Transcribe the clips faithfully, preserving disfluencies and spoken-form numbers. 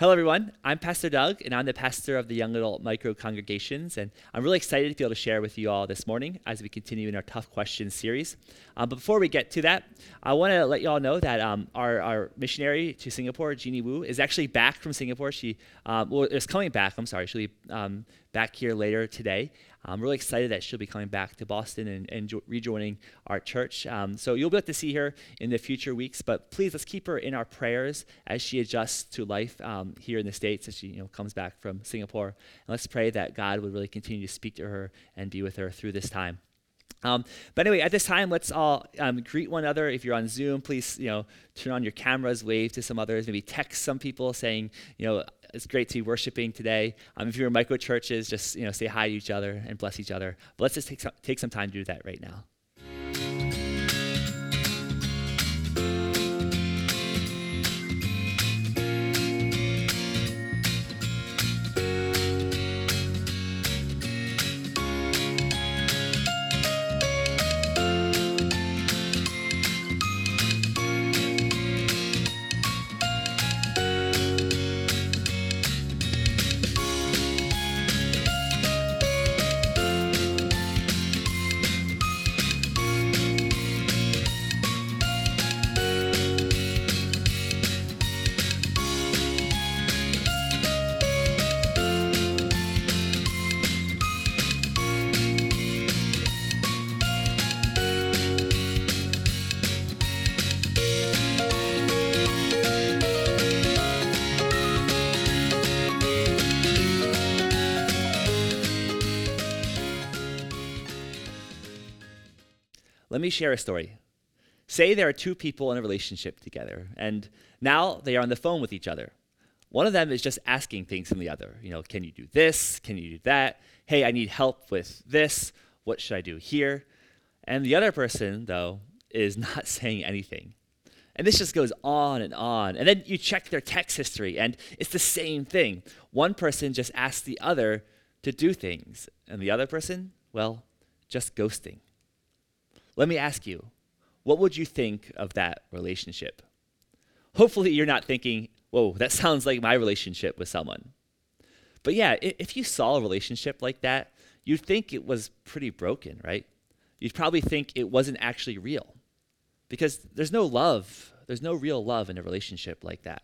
Hello, everyone. I'm Pastor Doug, and I'm the pastor of the Young Adult Micro Congregations, and I'm really excited to be able to share with you all this morning as we continue in our Tough Questions series. Um, but before we get to that, I want to let you all know that um, our, our missionary to Singapore, Jeannie Wu, is actually back from Singapore. She um, well, is coming back. I'm sorry, she'll be um, back here later today. I'm really excited that she'll be coming back to Boston and, and jo- rejoining our church. Um, so you'll be able to see her in the future weeks, but please let's keep her in our prayers as she adjusts to life um, here in the States as she you know comes back from Singapore. And let's pray that God would really continue to speak to her and be with her through this time. Um, but anyway, at this time, let's all um, greet one another. If you're on Zoom, please, you know, turn on your cameras, wave to some others, maybe text some people saying, you know, it's great to be worshiping today. Um, if you're in micro churches, just, you know, say hi to each other and bless each other. But let's just take some, take some time to do that right now. Let me share a story. Say there are two people in a relationship together, and now they are on the phone with each other. One of them is just asking things from the other. You know, can you do this? Can you do that? Hey, I need help with this. What should I do here? And the other person, though, is not saying anything. And this just goes on and on. And then you check their text history, and it's the same thing. One person just asks the other to do things, and the other person, well, just ghosting. Let me ask you, what would you think of that relationship? Hopefully you're not thinking, whoa, that sounds like my relationship with someone. But yeah, if you saw a relationship like that, you'd think it was pretty broken, right? You'd probably think it wasn't actually real because there's no love. There's no real love in a relationship like that.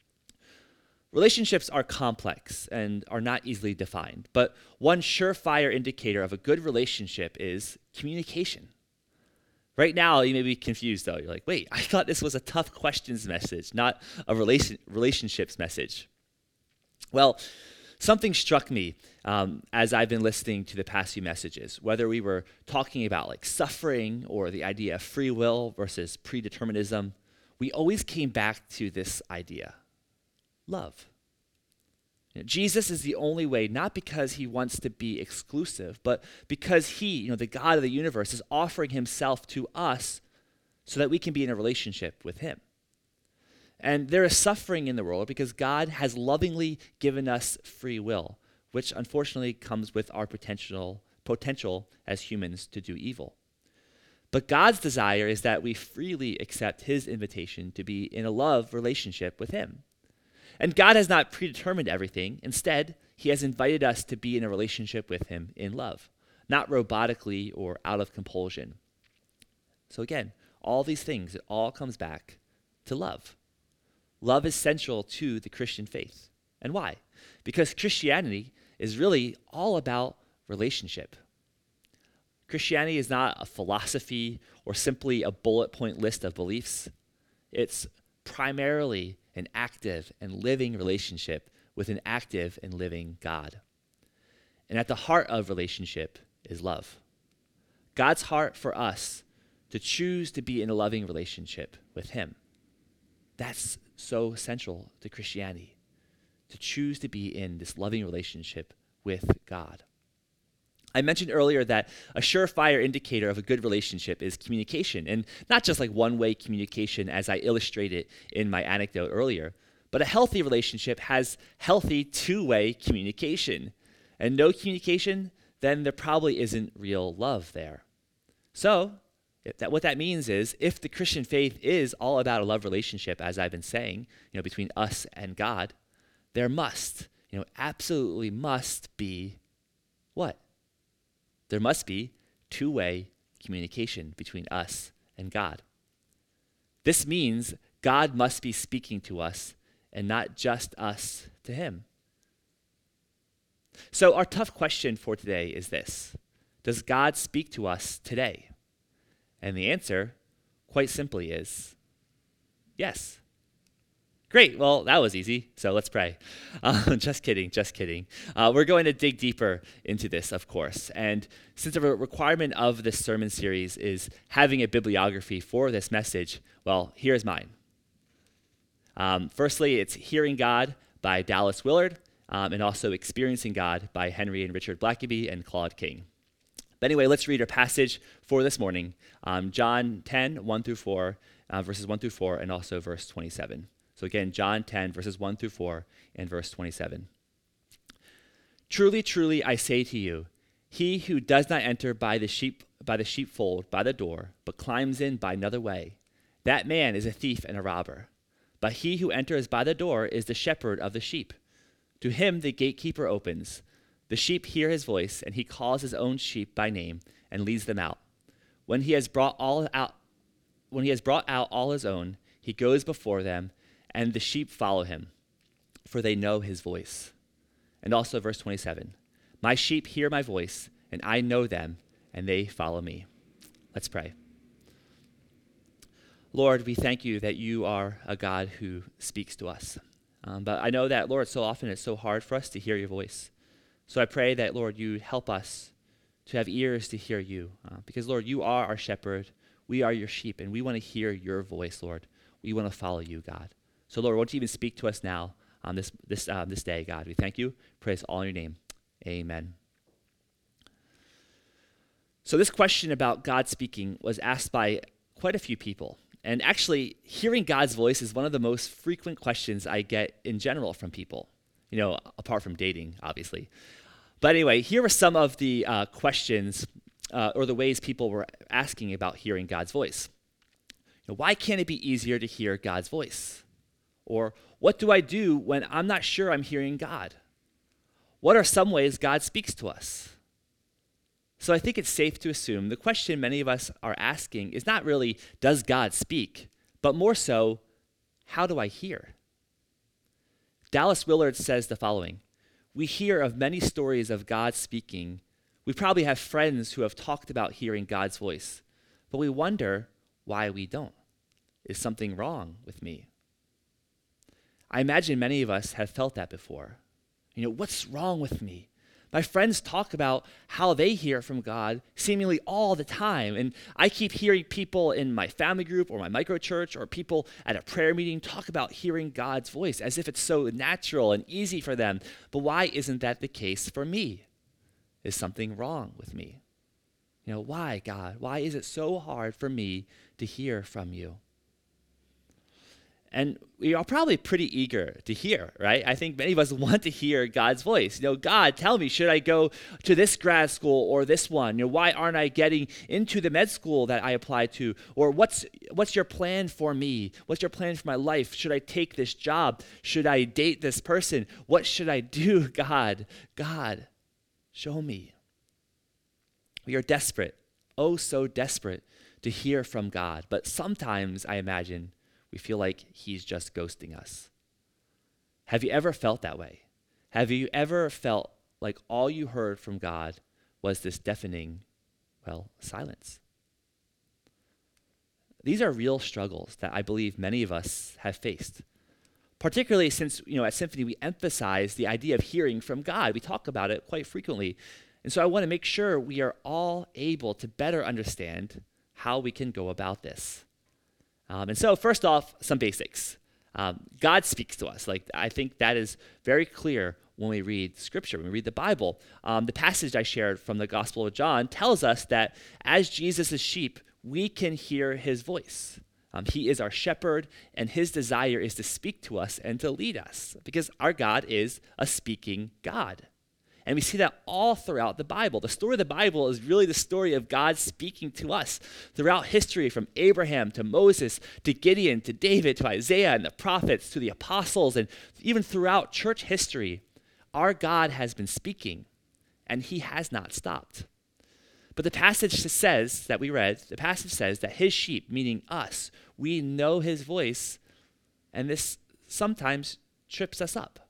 Relationships are complex and are not easily defined, but one surefire indicator of a good relationship is communication. Right now, you may be confused, though. You're like, wait, I thought this was a tough questions message, not a relation, relationships message. Well, something struck me um, as I've been listening to the past few messages, whether we were talking about like suffering or the idea of free will versus predeterminism, we always came back to this idea, love. You know, Jesus is the only way, not because he wants to be exclusive, but because he, you know, the God of the universe, is offering himself to us so that we can be in a relationship with him. And there is suffering in the world because God has lovingly given us free will, which unfortunately comes with our potential potential as humans to do evil. But God's desire is that we freely accept his invitation to be in a love relationship with him. And God has not predetermined everything. Instead, he has invited us to be in a relationship with him in love, not robotically or out of compulsion. So again, all these things, it all comes back to love. Love is central to the Christian faith. And why? Because Christianity is really all about relationship. Christianity is not a philosophy or simply a bullet point list of beliefs. It's primarily an active and living relationship with an active and living God. And at the heart of relationship is love. God's heart for us to choose to be in a loving relationship with him. That's so central to Christianity, to choose to be in this loving relationship with God. I mentioned earlier that a surefire indicator of a good relationship is communication, and not just like one-way communication as I illustrated in my anecdote earlier, but a healthy relationship has healthy two-way communication. And no communication, then there probably isn't real love there. So if that, what that means is if the Christian faith is all about a love relationship, as I've been saying, you know, between us and God, there must, you know, absolutely must be what? There must be two-way communication between us and God. This means God must be speaking to us and not just us to him. So our tough question for today is this: does God speak to us today? And the answer, quite simply, is yes. Great. Well, that was easy. So let's pray. Uh, just kidding. Just kidding. Uh, we're going to dig deeper into this, of course. And since the requirement of this sermon series is having a bibliography for this message, well, here's mine. Um, firstly, it's Hearing God by Dallas Willard, um, and also Experiencing God by Henry and Richard Blackaby and Claude King. But anyway, let's read our passage for this morning. Um, John ten, one through four, uh, verses one through four, and also verse twenty-seven. So again, John ten, verses one through four, and verse twenty-seven. Truly, truly, I say to you, he who does not enter by the sheep by the sheepfold by the door, but climbs in by another way, that man is a thief and a robber. But he who enters by the door is the shepherd of the sheep. To him the gatekeeper opens. The sheep hear his voice, and he calls his own sheep by name and leads them out. When he has brought all out, when he has brought out all his own, he goes before them, and the sheep follow him, for they know his voice. And also verse twenty-seven, my sheep hear my voice, and I know them, and they follow me. Let's pray. Lord, we thank you that you are a God who speaks to us. Um, but I know that, Lord, so often it's so hard for us to hear your voice. So I pray that, Lord, you help us to have ears to hear you. Uh, because, Lord, you are our shepherd. We are your sheep, and we want to hear your voice, Lord. We want to follow you, God. So, Lord, won't you even speak to us now on this this uh, this day, God? We thank you. Praise all in your name. Amen. So this question about God speaking was asked by quite a few people. And actually, hearing God's voice is one of the most frequent questions I get in general from people, you know, apart from dating, obviously. But anyway, here are some of the uh, questions uh, or the ways people were asking about hearing God's voice. You know, why can't it be easier to hear God's voice? Or what do I do when I'm not sure I'm hearing God? What are some ways God speaks to us? So I think it's safe to assume the question many of us are asking is not really, does God speak? But more so, how do I hear? Dallas Willard says the following: we hear of many stories of God speaking. We probably have friends who have talked about hearing God's voice, but we wonder why we don't. Is something wrong with me? I imagine many of us have felt that before. You know, what's wrong with me? My friends talk about how they hear from God seemingly all the time. And I keep hearing people in my family group or my microchurch or people at a prayer meeting talk about hearing God's voice as if it's so natural and easy for them. But why isn't that the case for me? Is something wrong with me? You know, why, God? Why is it so hard for me to hear from you? And we are probably pretty eager to hear, right? I think many of us want to hear God's voice. You know, God, tell me, should I go to this grad school or this one? You know, why aren't I getting into the med school that I applied to? Or what's what's your plan for me? What's your plan for my life? Should I take this job? Should I date this person? What should I do, God? God, show me. We are desperate, oh so desperate to hear from God. But sometimes, I imagine, we feel like he's just ghosting us. Have you ever felt that way? Have you ever felt like all you heard from God was this deafening, well, silence? These are real struggles that I believe many of us have faced, particularly since, you know, at Symphony we emphasize the idea of hearing from God. We talk about it quite frequently. And so I want to make sure we are all able to better understand how we can go about this. Um, and so first off, some basics. Um, God speaks to us. Like, I think that is very clear when we read Scripture, when we read the Bible. Um, the passage I shared from the Gospel of John tells us that as Jesus' sheep, we can hear his voice. Um, he is our shepherd, and his desire is to speak to us and to lead us, because our God is a speaking God. And we see that all throughout the Bible. The story of the Bible is really the story of God speaking to us throughout history, from Abraham to Moses to Gideon to David to Isaiah and the prophets to the apostles, and even throughout church history. Our God has been speaking, and he has not stopped. But the passage says that we read, the passage says that his sheep, meaning us, we know his voice, and this sometimes trips us up.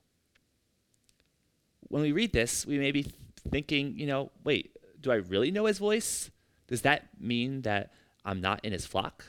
When we read this, we may be thinking, you know, wait, do I really know his voice? Does that mean that I'm not in his flock?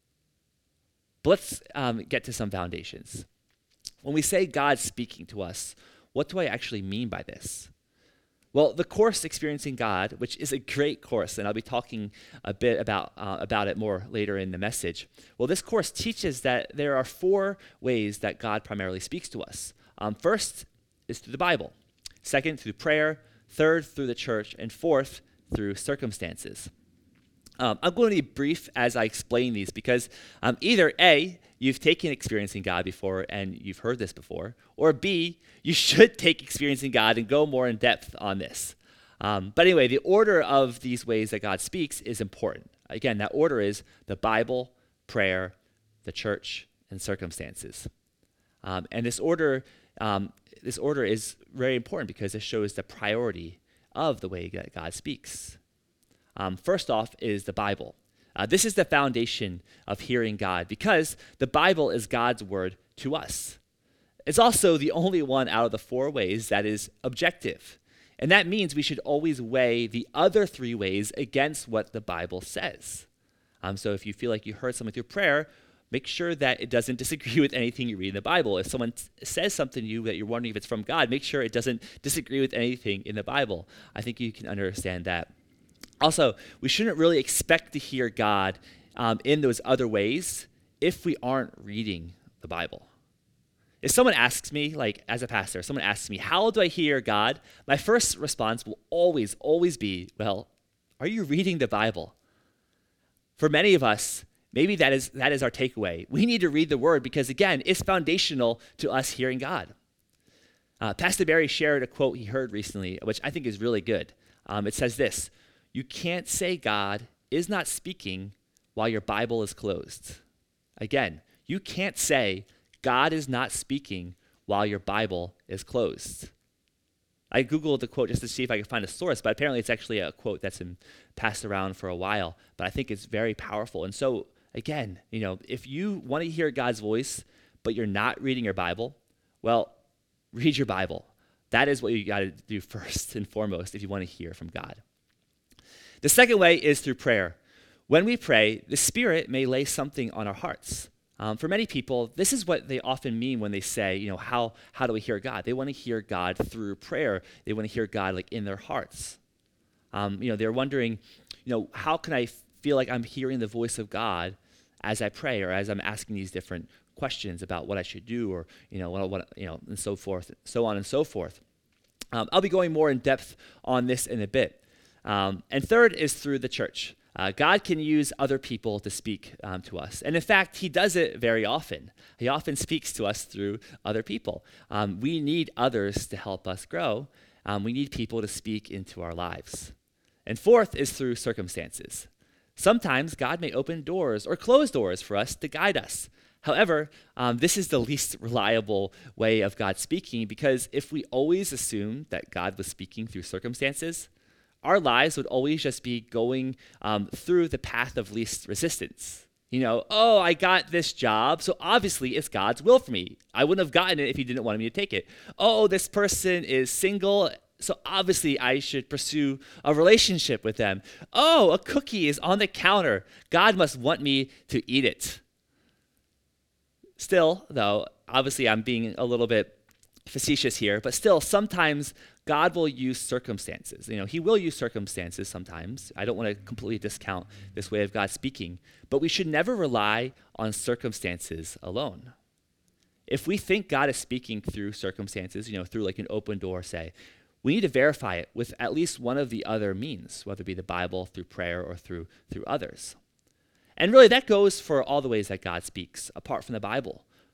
But let's um, get to some foundations. When we say God's speaking to us, what do I actually mean by this? Well, the course Experiencing God, which is a great course, and I'll be talking a bit about, uh, about it more later in the message. Well, this course teaches that there are four ways that God primarily speaks to us. Um, first is through the Bible. Second, through prayer. Third, through the church. And fourth, through circumstances. Um, I'm going to be brief as I explain these because um, either A, you've taken Experiencing God before and you've heard this before, or B, you should take Experiencing God and go more in depth on this. Um, but anyway, the order of these ways that God speaks is important. Again, that order is the Bible, prayer, the church, and circumstances. Um, and this order, um, this order is very important because it shows the priority of the way that God speaks. Um, first off is the Bible. Uh, this is the foundation of hearing God because the Bible is God's word to us. It's also the only one out of the four ways that is objective. And that means we should always weigh the other three ways against what the Bible says. Um, so if you feel like you heard something through prayer, make sure that it doesn't disagree with anything you read in the Bible. If someone t- says something to you that you're wondering if it's from God, make sure it doesn't disagree with anything in the Bible. I think you can understand that. Also, we shouldn't really expect to hear God um, in those other ways if we aren't reading the Bible. If someone asks me, like as a pastor, someone asks me, how do I hear God? My first response will always, always be, well, are you reading the Bible? For many of us, maybe that is that is our takeaway. We need to read the Word because, again, it's foundational to us hearing God. Uh, Pastor Barry shared a quote he heard recently, which I think is really good. Um, it says this: you can't say God is not speaking while your Bible is closed. Again, you can't say God is not speaking while your Bible is closed. I Googled the quote just to see if I could find a source, but apparently it's actually a quote that's been passed around for a while, but I think it's very powerful. And so, again, you know, if you want to hear God's voice, but you're not reading your Bible, well, read your Bible. That is what you got to do first and foremost if you want to hear from God. The second way is through prayer. When we pray, the Spirit may lay something on our hearts. Um, for many people, this is what they often mean when they say, you know, how, how do we hear God? They want to hear God through prayer. They want to hear God like in their hearts. Um, you know, they're wondering, you know, how can I feel like I'm hearing the voice of God as I pray or as I'm asking these different questions about what I should do or, you know, what, what you know, and so forth, so on and so forth. Um, I'll be going more in depth on this in a bit. Um, and third is through the church. Uh, God can use other people to speak um, to us. And in fact, he does it very often. He often speaks to us through other people. Um, we need others to help us grow. Um, we need people to speak into our lives. And fourth is through circumstances. Sometimes God may open doors or close doors for us to guide us. However, um, this is the least reliable way of God speaking because if we always assumed that God was speaking through circumstances, our lives would always just be going um, through the path of least resistance. You know, oh, I got this job, so obviously it's God's will for me. I wouldn't have gotten it if he didn't want me to take it. Oh, this person is single, so obviously I should pursue a relationship with them. Oh, a cookie is on the counter. God must want me to eat it. Still, though, obviously I'm being a little bit facetious here, but still, sometimes God will use circumstances. You know, he will use circumstances sometimes. I don't want to completely discount this way of God speaking, but we should never rely on circumstances alone. If we think God is speaking through circumstances, you know, through like an open door, say, we need to verify it with at least one of the other means, whether it be the Bible, through prayer, or through through others. And really, that goes for all the ways that God speaks, apart from the Bible.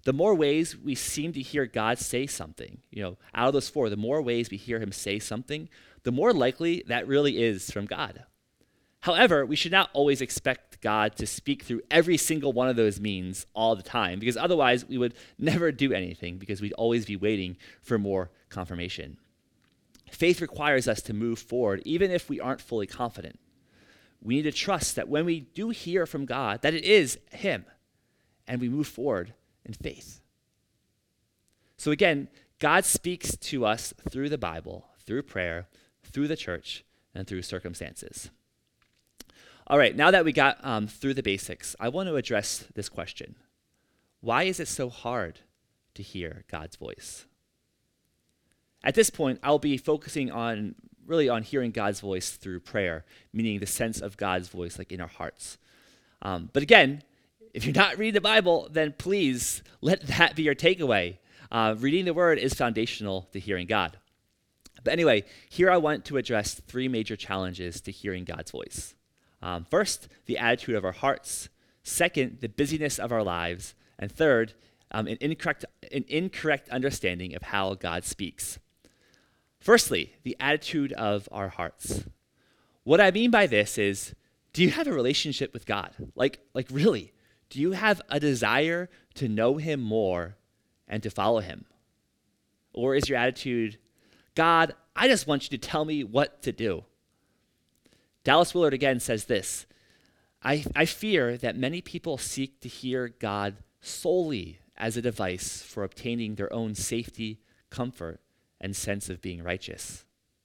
the more ways we seem to hear God say something, you know, out of those four, the more ways we hear him say something, the more likely that really is from God. However, we should not always expect God to speak through every single one of those means all the time, because otherwise we would never do anything, because we'd always be waiting for more confirmation. Faith requires us to move forward, even if we aren't fully confident. We need to trust that when we do hear from God, that it is him, and we move forward in faith. So again, God speaks to us through the Bible, through prayer, through the church, and through circumstances. All right, now that we got um, through the basics, I want to address this question. Why is it so hard to hear God's voice? At this point, I'll be focusing on really on hearing God's voice through prayer, meaning the sense of God's voice like in our hearts. Um, but again, if you're not reading the Bible, then please let that be your takeaway. Uh, reading the word is foundational to hearing God. But anyway, here I want to address three major challenges to hearing God's voice. Um, first, the attitude of our hearts. Second, the busyness of our lives. And third, um, an, incorrect, an incorrect understanding of how God speaks. Firstly, the attitude of our hearts. What I mean by this is, do you have a relationship with God? Like, like really, do you have a desire to know him more and to follow him? Or is your attitude, God, I just want you to tell me what to do? Dallas Willard again says this, I, I fear that many people seek to hear God solely as a device for obtaining their own safety, comfort, and sense of being righteous.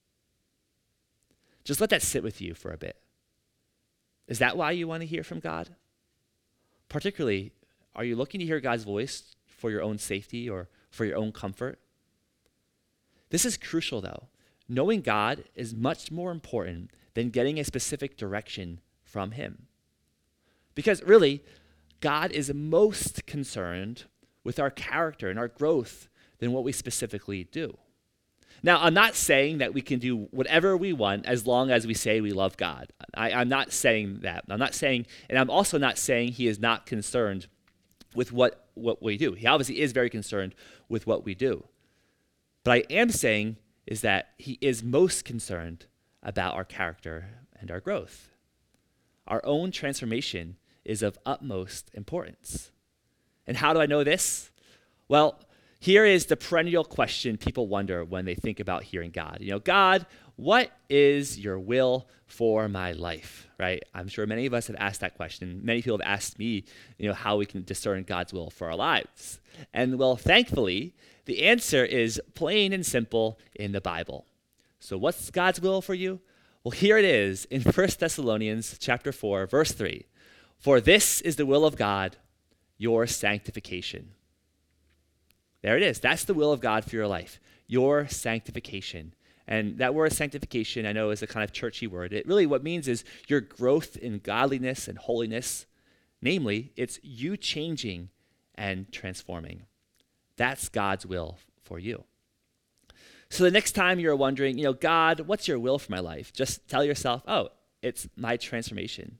Just let that sit with you for a bit. Is that why you want to hear from God? Particularly, are you looking to hear God's voice for your own safety or for your own comfort? This is crucial, though. Knowing God is much more important than getting a specific direction from him. Because really, God is most concerned with our character and our growth than what we specifically do. Now, I'm not saying that we can do whatever we want as long as we say we love God. I, I'm not saying that. I'm not saying, and I'm also not saying he is not concerned with what, what we do. He obviously is very concerned with what we do. But I am saying is that he is most concerned about our character and our growth. Our own transformation is of utmost importance. And how do I know this? Well, here is the perennial question people wonder when they think about hearing God. You know, God, what is your will for my life, right? I'm sure many of us have asked that question. Many people have asked me, you know, how we can discern God's will for our lives. And well, thankfully, the answer is plain and simple in the Bible. So what's God's will for you? Well, here it is in First Thessalonians chapter four, verse three. For this is the will of God, your sanctification. There it is. That's the will of God for your life, your sanctification. And that word sanctification, I know, is a kind of churchy word. It really what it means is your growth in godliness and holiness. Namely, it's you changing and transforming. That's God's will for you. So the next time you're wondering, you know, God, what's your will for my life? Just tell yourself, oh, it's my transformation.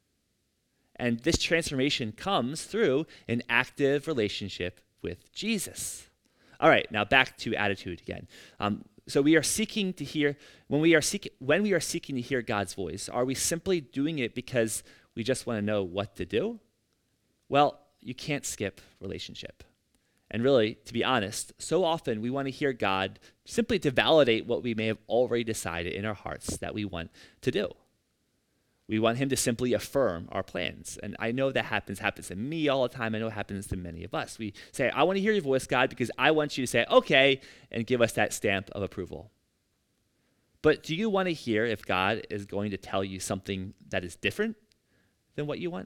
And this transformation comes through an active relationship with Jesus. All right, now back to attitude again. Um, so we are seeking to hear, when we are seeking, when we are seeking to hear God's voice, are we simply doing it because we just want to know what to do? Well, you can't skip relationship. And really, to be honest, so often we want to hear God simply to validate what we may have already decided in our hearts that we want to do. We want him to simply affirm our plans. And I know that happens, happens to me all the time. I know it happens to many of us. We say, I want to hear your voice, God, because I want you to say, okay, and give us that stamp of approval. But do you want to hear if God is going to tell you something that is different than what you want?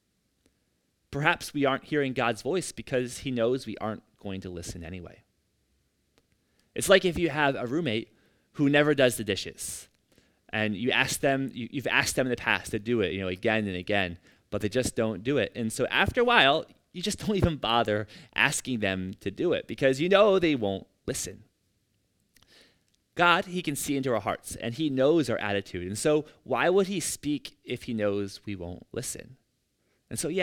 Perhaps we aren't hearing God's voice because he knows we aren't going to listen anyway. It's like if you have a roommate who never does the dishes. And you ask them, you, you've asked them in the past to do it, you know, again and again, but they just don't do it. And so after a while, you just don't even bother asking them to do it because you know they won't listen. God, he can see into our hearts and he knows our attitude. And so why would he speak if he knows we won't listen? And so, yeah,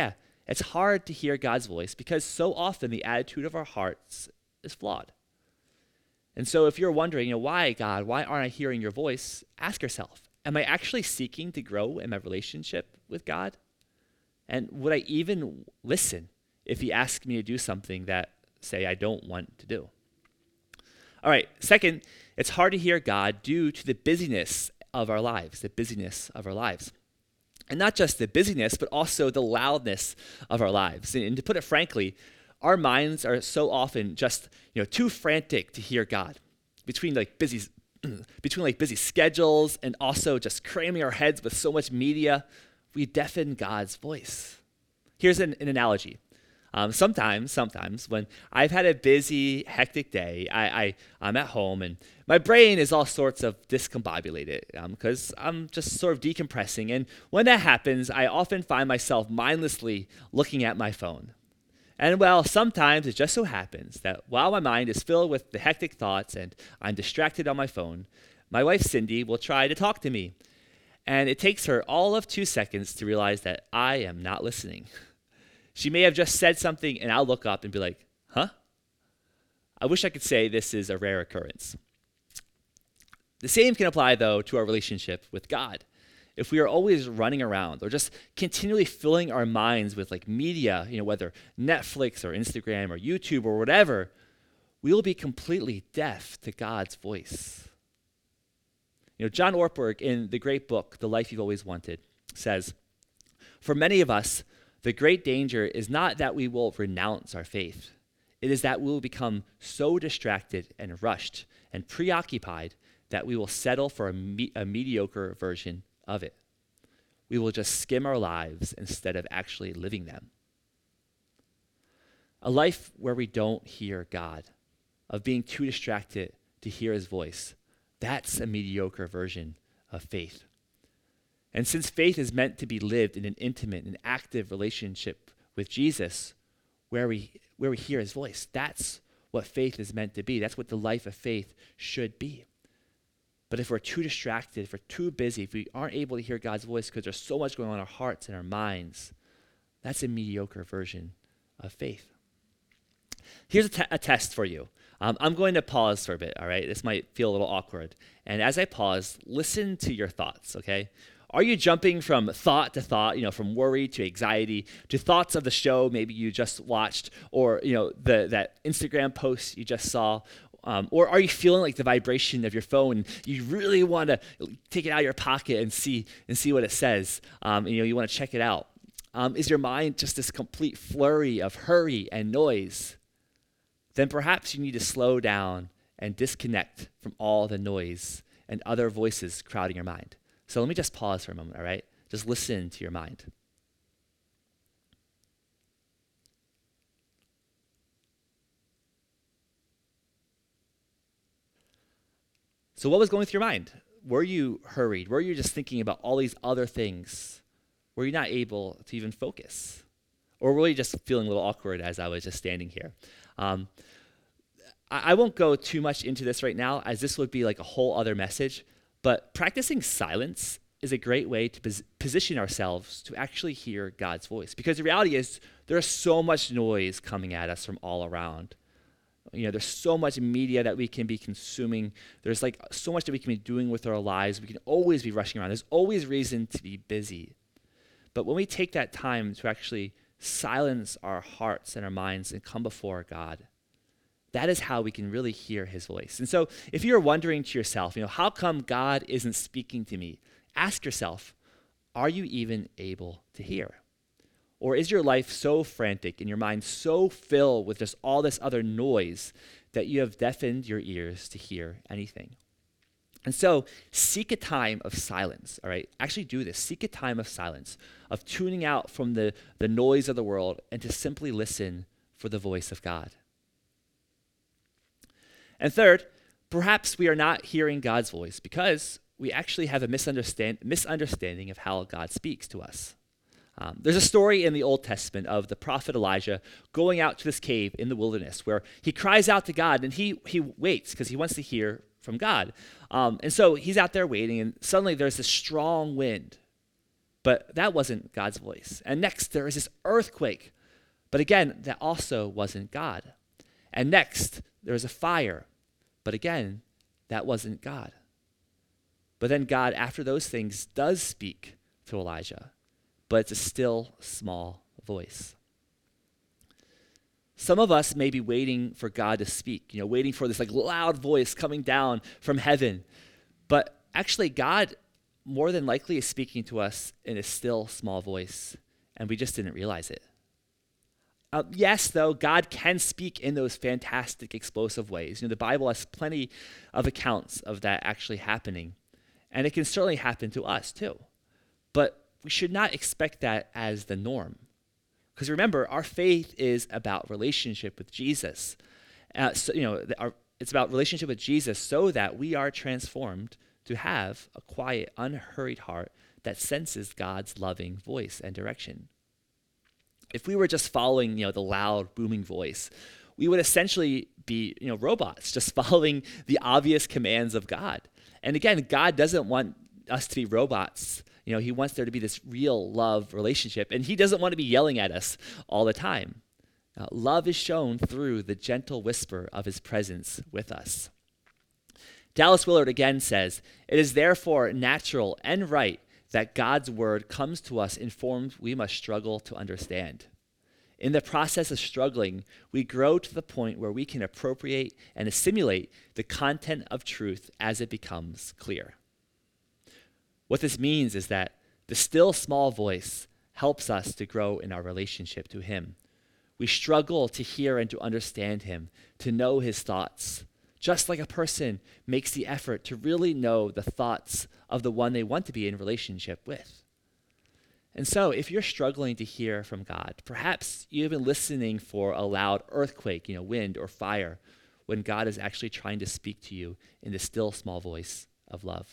it's hard to hear God's voice because so often the attitude of our hearts is flawed. And so if you're wondering, you know, why, God, why aren't I hearing your voice? Ask yourself, am I actually seeking to grow in my relationship with God? And would I even listen if he asked me to do something that, say, I don't want to do? All right, second, it's hard to hear God due to the busyness of our lives, the busyness of our lives. And not just the busyness, but also the loudness of our lives. And, and to put it frankly, our minds are so often just, you know, too frantic to hear God. Between like busy, between like busy schedules and also just cramming our heads with so much media, we deafen God's voice. Here's an, an analogy. Um, sometimes, sometimes when I've had a busy, hectic day, I, I, I'm at home and my brain is all sorts of discombobulated because um, I'm just sort of decompressing. And when that happens, I often find myself mindlessly looking at my phone. And well, sometimes it just so happens that while my mind is filled with the hectic thoughts and I'm distracted on my phone, my wife Cindy will try to talk to me. And it takes her all of two seconds to realize that I am not listening. She may have just said something and I'll look up and be like, huh? I wish I could say this is a rare occurrence. The same can apply, though, to our relationship with God. If we are always running around or just continually filling our minds with like media, you know, whether Netflix or Instagram or YouTube or whatever, we will be completely deaf to God's voice. You know, John Ortberg in the great book, The Life You've Always Wanted, says, for many of us, the great danger is not that we will renounce our faith. It is that we will become so distracted and rushed and preoccupied that we will settle for a, me- a mediocre version of it. We will just skim our lives instead of actually living them. A life where we don't hear God, of being too distracted to hear his voice, that's a mediocre version of faith. And since faith is meant to be lived in an intimate and active relationship with Jesus, where we where we hear his voice, that's what faith is meant to be. That's what the life of faith should be. But if we're too distracted, if we're too busy, if we aren't able to hear God's voice because there's so much going on in our hearts and our minds, that's a mediocre version of faith. Here's a, te- a test for you. Um, I'm going to pause for a bit, all right? This might feel a little awkward. And as I pause, listen to your thoughts, okay? Are you jumping from thought to thought, you know, from worry to anxiety, to thoughts of the show maybe you just watched, or, you know, the that Instagram post you just saw? Um, or are you feeling like the vibration of your phone and you really want to take it out of your pocket and see and see what it says? Um, and, you know, you want to check it out. Um, is your mind just this complete flurry of hurry and noise? Then perhaps you need to slow down and disconnect from all the noise and other voices crowding your mind. So let me just pause for a moment, all right? Just listen to your mind. So what was going through your mind? Were you hurried? Were you just thinking about all these other things? Were you not able to even focus? Or were you just feeling a little awkward as I was just standing here? Um, I, I won't go too much into this right now, as this would be like a whole other message, but practicing silence is a great way to pos- position ourselves to actually hear God's voice. Because the reality is there's so much noise coming at us from all around. You know, there's so much media that we can be consuming. There's like so much that we can be doing with our lives. We can always be rushing around. There's always reason to be busy. But when we take that time to actually silence our hearts and our minds and come before God, that is how we can really hear his voice. And so if you're wondering to yourself, you know, how come God isn't speaking to me? Ask yourself, are you even able to hear? Or is your life so frantic and your mind so filled with just all this other noise that you have deafened your ears to hear anything? And so seek a time of silence, all right? Actually do this. Seek a time of silence, of tuning out from the, the noise of the world and to simply listen for the voice of God. And third, perhaps we are not hearing God's voice because we actually have a misunderstand, misunderstanding of how God speaks to us. Um, there's a story in the Old Testament of the prophet Elijah going out to this cave in the wilderness where he cries out to God and he he waits because he wants to hear from God. Um, and so he's out there waiting and suddenly there's this strong wind. but that wasn't God's voice. And next, there is this earthquake, but again, that also wasn't God. And next, there was a fire, but again, that wasn't God. But then God, after those things, does speak to Elijah, but it's a still small voice. Some of us may be waiting for God to speak, you know, waiting for this like loud voice coming down from heaven. But actually, God more than likely is speaking to us in a still small voice, and we just didn't realize it. Uh, yes, though, God can speak in those fantastic, explosive ways. You know, the Bible has plenty of accounts of that actually happening, and it can certainly happen to us too. But we should not expect that as the norm. Because remember, our faith is about relationship with Jesus. Uh, so, you know, our, it's about relationship with Jesus so that we are transformed to have a quiet, unhurried heart that senses God's loving voice and direction. If we were just following, you know, the loud, booming voice, we would essentially be, you know, robots, just following the obvious commands of God. And again, God doesn't want us to be robots. You know, he wants there to be this real love relationship, and he doesn't want to be yelling at us all the time. Uh, love is shown through the gentle whisper of his presence with us. Dallas Willard again says, "It is therefore natural and right that God's word comes to us in forms we must struggle to understand. In the process of struggling, we grow to the point where we can appropriate and assimilate the content of truth as it becomes clear." What this means is that the still small voice helps us to grow in our relationship to him. We struggle to hear and to understand him, to know his thoughts, just like a person makes the effort to really know the thoughts of the one they want to be in relationship with. And so if you're struggling to hear from God, perhaps you've been listening for a loud earthquake, you know, wind or fire, when God is actually trying to speak to you in the still small voice of love.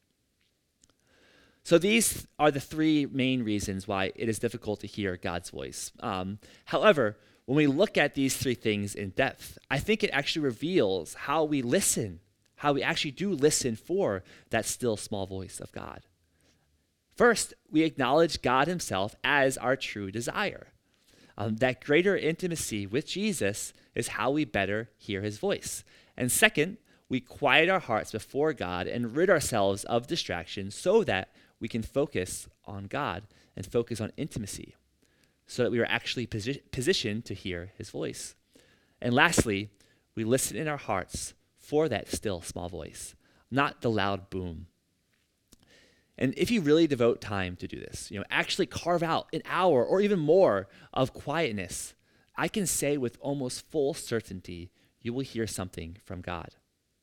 So these are the three main reasons why it is difficult to hear God's voice. Um, however, when we look at these three things in depth, I think it actually reveals how we listen, how we actually do listen for that still small voice of God. First, we acknowledge God himself as our true desire. Um, that greater intimacy with Jesus is how we better hear his voice. And second, we quiet our hearts before God and rid ourselves of distractions so that we can focus on God and focus on intimacy so that we are actually posi- positioned to hear his voice. And lastly, we listen in our hearts for that still small voice, not the loud boom. And if you really devote time to do this, you know, actually carve out an hour or even more of quietness, I can say with almost full certainty, you will hear something from God.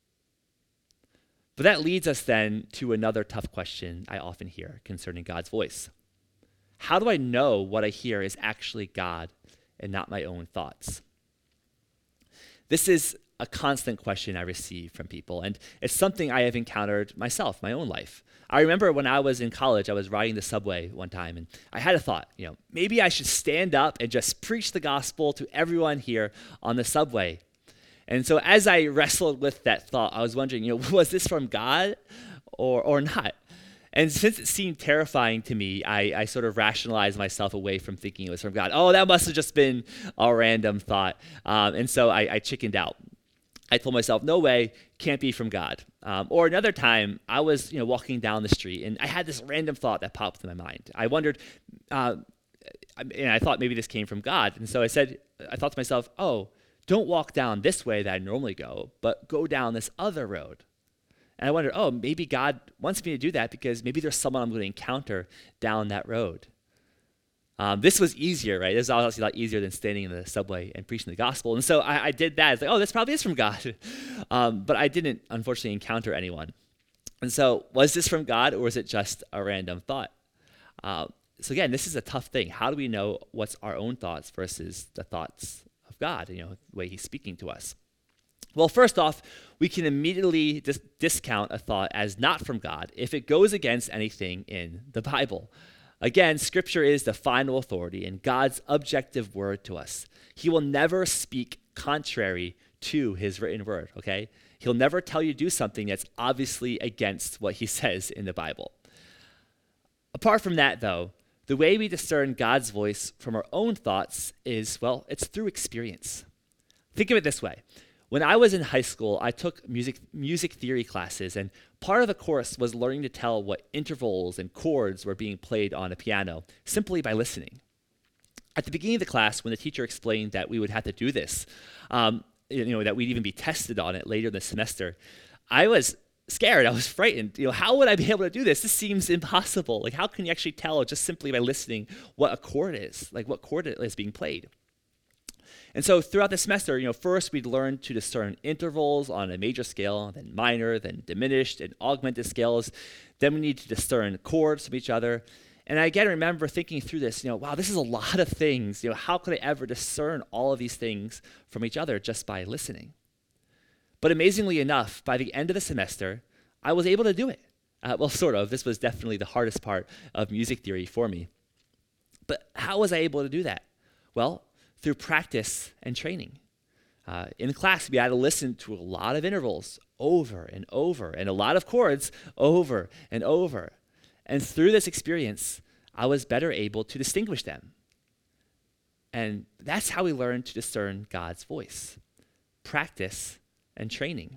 But that leads us then to another tough question I often hear concerning God's voice. How do I know what I hear is actually God and not my own thoughts? This is a constant question I receive from people, and it's something I have encountered myself, my own life. I remember when I was in college, I was riding the subway one time, and I had a thought, you know, maybe I should stand up and just preach the gospel to everyone here on the subway. And so as I wrestled with that thought, I was wondering, you know, was this from God or or not? And since it seemed terrifying to me, I, I sort of rationalized myself away from thinking it was from God. Oh, that must have just been a random thought. Um, and so I, I chickened out. I told myself, no way, can't be from God. Um, or another time, I was, you know, walking down the street, and I had this random thought that popped in my mind. I wondered, uh, and I thought maybe this came from God. And so I said, I thought to myself, oh, don't walk down this way that I normally go, but go down this other road. And I wondered, oh, maybe God wants me to do that because maybe there's someone I'm going to encounter down that road. Um, this was easier, right? This was obviously a lot easier than standing in the subway and preaching the gospel. And so I, I did that. It's like, oh, this probably is from God. um, but I didn't, unfortunately, encounter anyone. And so was this from God, or was it just a random thought? Uh, so again, this is a tough thing. How do we know what's our own thoughts versus the thoughts of God, you know, the way he's speaking to us? Well, first off, we can immediately dis- discount a thought as not from God if it goes against anything in the Bible. Again, Scripture is the final authority and God's objective word to us. He will never speak contrary to his written word, okay? He'll never tell you to do something that's obviously against what he says in the Bible. Apart from that, though, the way we discern God's voice from our own thoughts is, well, it's through experience. Think of it this way. When I was in high school, I took music music theory classes, and part of the course was learning to tell what intervals and chords were being played on a piano simply by listening. At the beginning of the class, when the teacher explained that we would have to do this, um, you know, that we'd even be tested on it later in the semester, I was scared. I was frightened. You know, how would I be able to do this? This seems impossible. Like, how can you actually tell just simply by listening what a chord is, like what chord is being played? And so throughout the semester, you know, first we'd learn to discern intervals on a major scale, then minor, then diminished and augmented scales. Then we need to discern chords from each other. And I again remember thinking through this, you know, wow, this is a lot of things. You know, how could I ever discern all of these things from each other just by listening? But amazingly enough, by the end of the semester, I was able to do it. Uh, well, sort of. This was definitely the hardest part of music theory for me. But how was I able to do that? Well, through practice and training. Uh, in class, we had to listen to a lot of intervals over and over, and a lot of chords over and over. And through this experience, I was better able to distinguish them. And that's how we learn to discern God's voice. Practice and training.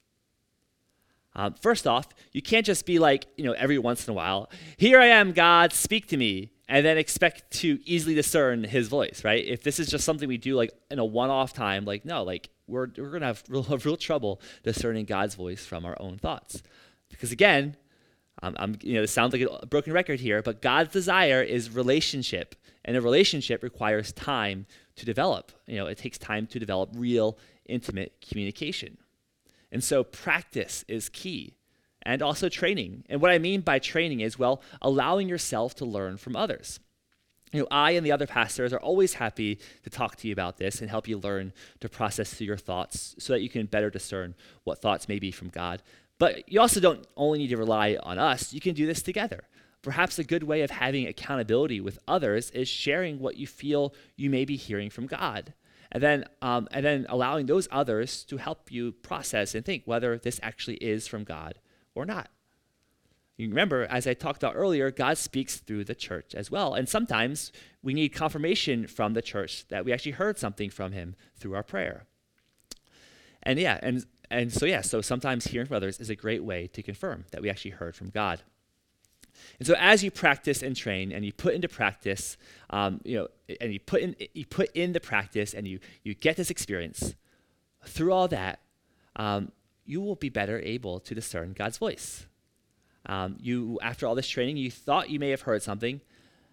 Um, first off, you can't just be like, you know, every once in a while, here I am, God, speak to me, and then expect to easily discern his voice, right? If this is just something we do like in a one-off time, like, no, like we're, we're going to have real, real trouble discerning God's voice from our own thoughts. Because again, um, I'm, you know, it sounds like a broken record here, but God's desire is relationship, and a relationship requires time to develop. You know, it takes time to develop real, intimate communication. And so practice is key, and also training. And what I mean by training is, well, allowing yourself to learn from others. You know, I and the other pastors are always happy to talk to you about this and help you learn to process through your thoughts so that you can better discern what thoughts may be from God. But you also don't only need to rely on us. You can do this together. Perhaps a good way of having accountability with others is sharing what you feel you may be hearing from God. And then, um, and then allowing those others to help you process and think whether this actually is from God or not. You remember, as I talked about earlier, God speaks through the church as well. And sometimes we need confirmation from the church that we actually heard something from him through our prayer. And yeah, and, and so yeah, so sometimes hearing from others is a great way to confirm that we actually heard from God. And so as you practice and train and you put into practice, um, you know, and you put in you put in the practice and you you get this experience, through all that, um, you will be better able to discern God's voice. Um, you, after all this training, you thought you may have heard something.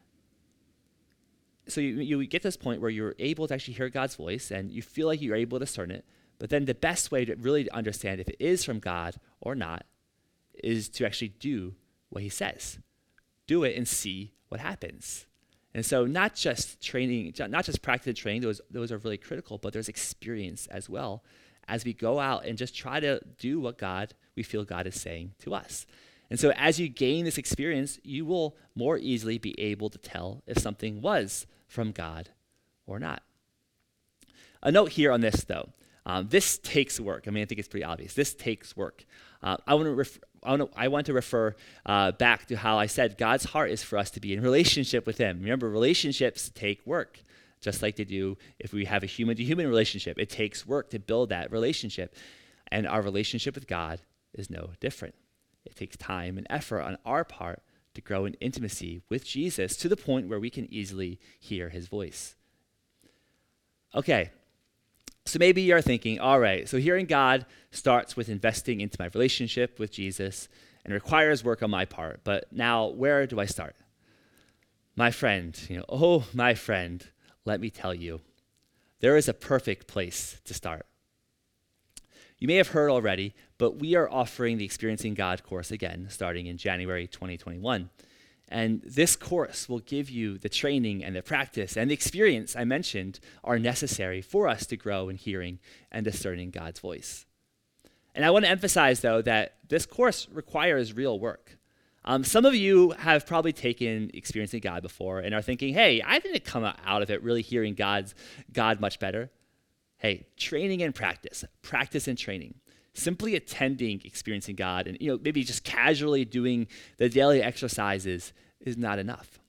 So you, you get to this point where you're able to actually hear God's voice and you feel like you're able to discern it. But then the best way to really understand if it is from God or not is to actually do what he says. Do it and see what happens. And so not just training, not just practice and training, those, those are really critical, but there's experience as well as we go out and just try to do what God, we feel God is saying to us. And so as you gain this experience, you will more easily be able to tell if something was from God or not. A note here on this, though. Um, this takes work. I mean, I think it's pretty obvious. This takes work. Uh, I want to ref- I want to, I want to refer uh, back to how I said God's heart is for us to be in relationship with him. Remember, relationships take work, just like they do if we have a human-to-human relationship. It takes work to build that relationship. And our relationship with God is no different. It takes time and effort on our part to grow in intimacy with Jesus to the point where we can easily hear his voice. Okay. So maybe you're thinking, all right, so hearing God starts with investing into my relationship with Jesus and requires work on my part. But now, where do I start? My friend, you know, oh, my friend, let me tell you, there is a perfect place to start. You may have heard already, but we are offering the Experiencing God course again, starting in January twenty twenty-one. And this course will give you the training and the practice and the experience I mentioned are necessary for us to grow in hearing and discerning God's voice. And I want to emphasize, though, that this course requires real work. Um, some of you have probably taken Experiencing God before and are thinking, hey, I didn't come out of it really hearing God's God much better. Hey, training and practice, practice and training. Simply attending Experiencing God and, you know, maybe just casually doing the daily exercises is not enough.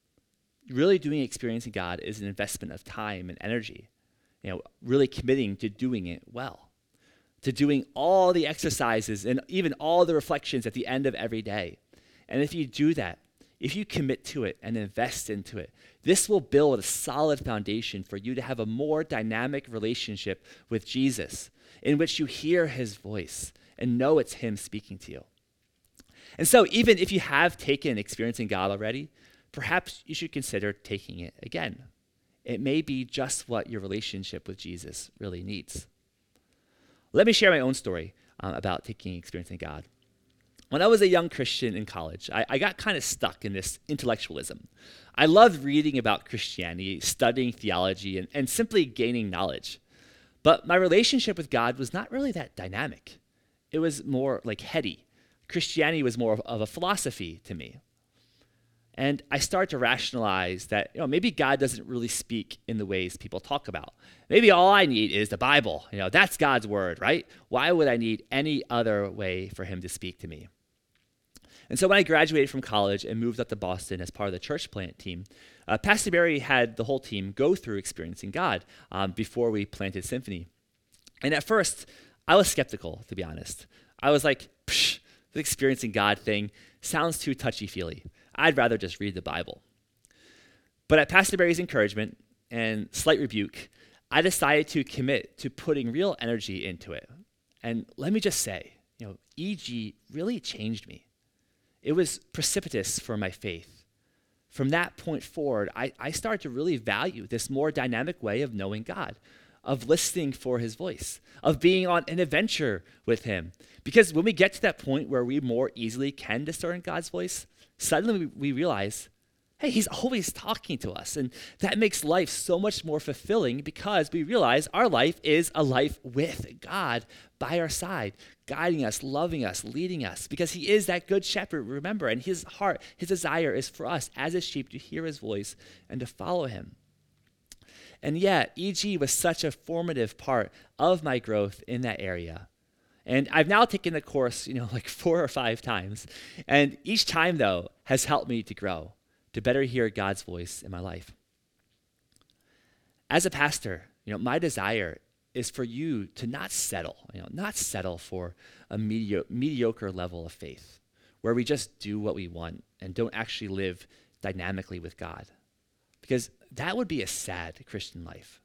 Really doing experiencing God is an investment of time and energy. You know, really committing to doing it well, to doing all the exercises and even all the reflections at the end of every day. And if you do that, if you commit to it and invest into it, this will build a solid foundation for you to have a more dynamic relationship with Jesus, in which you hear his voice and know it's him speaking to you. And so even if you have taken experiencing God already, perhaps you should consider taking it again. It may be just what your relationship with Jesus really needs. Let me share my own story um, about taking experiencing God. When I was a young Christian in college, I, I got kind of stuck in this intellectualism. I loved reading about Christianity, studying theology, and, and simply gaining knowledge. But my relationship with God was not really that dynamic. It was more like heady. Christianity was more of, of a philosophy to me. And I started to rationalize that, you know, maybe God doesn't really speak in the ways people talk about. Maybe all I need is the Bible. You know, that's God's word, right? Why would I need any other way for him to speak to me? And so when I graduated from college and moved up to Boston as part of the church plant team, uh, Pastor Barry had the whole team go through experiencing God um, before we planted Symphony. And at first, I was skeptical, to be honest. I was like, psh, the experiencing God thing sounds too touchy-feely. I'd rather just read the Bible. But at Pastor Barry's encouragement and slight rebuke, I decided to commit to putting real energy into it. And let me just say, you know, E G really changed me. It was precipitous for my faith. From that point forward, I, I started to really value this more dynamic way of knowing God, of listening for his voice, of being on an adventure with him. Because when we get to that point where we more easily can discern God's voice, suddenly we, we realize, hey, he's always talking to us. And that makes life so much more fulfilling because we realize our life is a life with God by our side, guiding us, loving us, leading us, because he is that good shepherd, remember, and his heart, his desire is for us as his sheep to hear his voice and to follow him. And yet, E G was such a formative part of my growth in that area. And I've now taken the course, you know, like four or five times. And each time, though, has helped me to grow, to better hear God's voice in my life. As a pastor, you know, my desire is for you to not settle, you know, not settle for a medio- mediocre level of faith where we just do what we want and don't actually live dynamically with God. Because that would be a sad Christian life.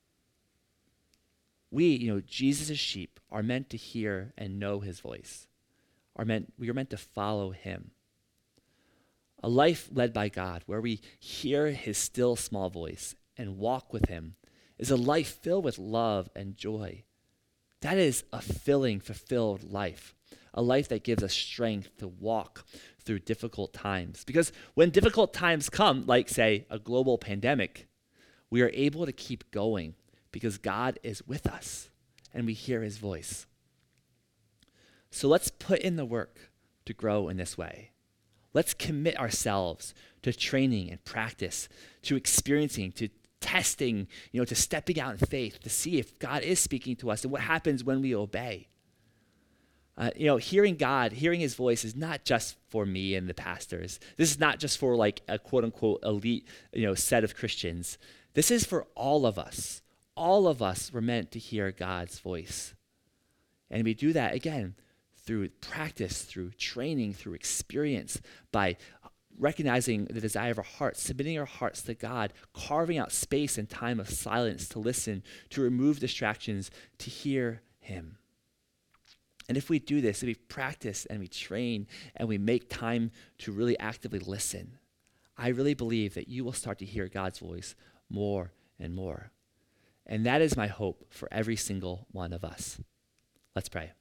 We, you know, Jesus' sheep are meant to hear and know his voice. Are meant, we are meant to follow him. A life led by God where we hear his still small voice and walk with him is a life filled with love and joy. That is a filling, fulfilled life, a life that gives us strength to walk through difficult times. Because when difficult times come, like, say, a global pandemic, we are able to keep going because God is with us and we hear his voice. So let's put in the work to grow in this way. Let's commit ourselves to training and practice, to experiencing, to testing, you know, to stepping out in faith to see if God is speaking to us and what happens when we obey. Uh, you know, hearing God, hearing his voice is not just for me and the pastors. This is not just for like a quote unquote elite, you know, set of Christians. This is for all of us. All of us were meant to hear God's voice. And we do that, again, through practice, through training, through experience, by recognizing the desire of our hearts, submitting our hearts to God, carving out space and time of silence to listen, to remove distractions, to hear him. And if we do this, if we practice and we train and we make time to really actively listen, I really believe that you will start to hear God's voice more and more. And that is my hope for every single one of us. Let's pray.